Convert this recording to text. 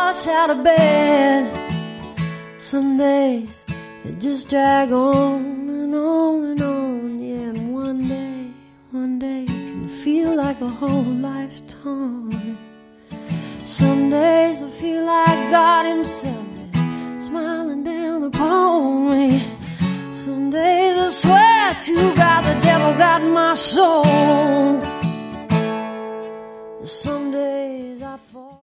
us out of bed. Some days they just drag on and on and on. Yeah, and one day can feel like a whole lifetime. Some days I feel like God himself is smiling down upon me. Some days I swear to God the devil got my soul. Some days I fall.